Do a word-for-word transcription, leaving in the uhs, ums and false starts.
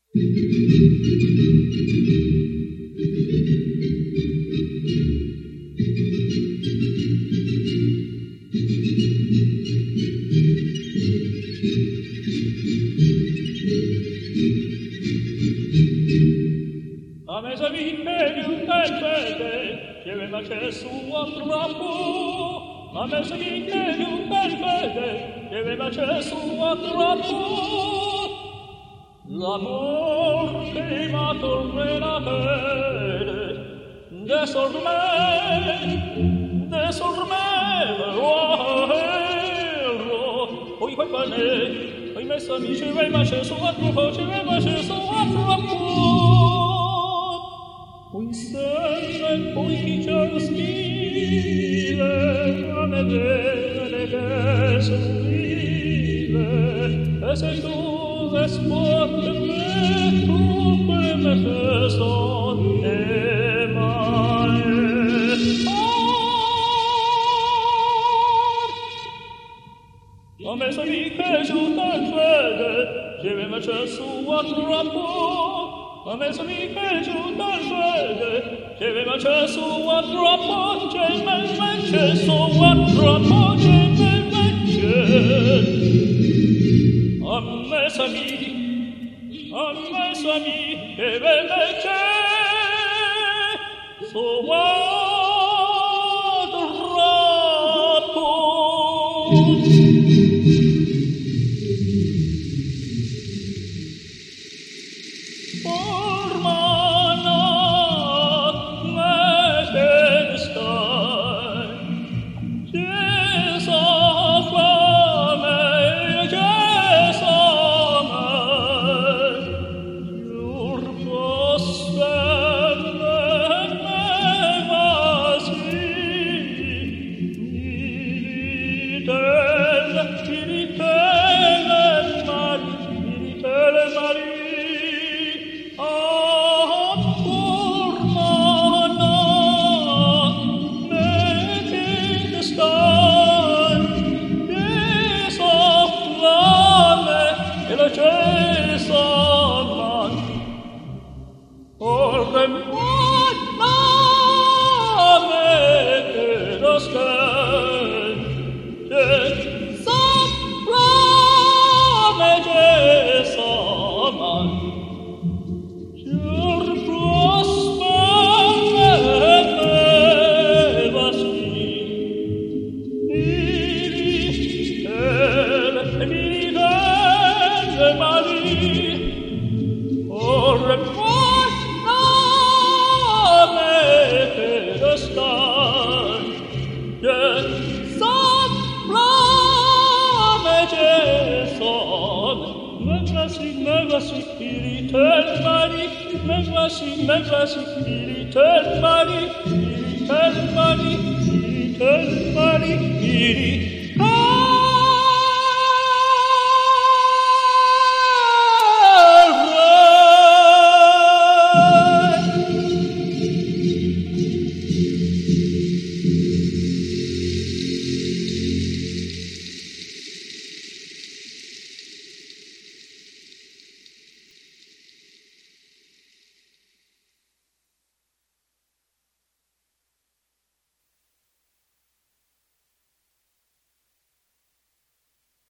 A mes amis che un bel fede, che aveva accesso a troppo. A mes amis che un bel fede, che aveva accesso a troppo. L'amor che ma torre la fede, desormai, desormai, oh, ero, poi quel pane, hai messo amici, hai accesso a troppo, ci aveva accesso a troppo. Poi stelle, poi chi c'è lo stile, a me bene che sono vive, e sei tu che scuote me, tu per me che son, e mai. A me savi che giunta in fede, che aveva accesso a troppo. A me savi che giunta in fede, che aveva accesso a troppo, che me accesso a troppo, che me a me savi, a me savi, che aveva accesso a troppo. Mani, mani, mani, mani, mani,